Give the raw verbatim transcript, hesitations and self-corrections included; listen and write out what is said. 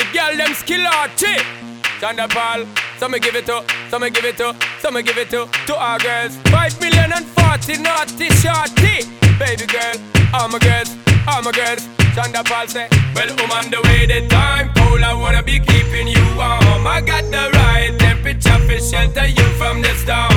girl them skill arty. Chanda Paul, so me give it to, so me give it to, so me give it to, to our girls. Five million and forty naughty shorty. Baby girl, all my girls, all my girls. Chanda Paul say, well, I'm on the way, the time cold, I wanna be keeping you warm. I got the right temperature for shelter you from the storm.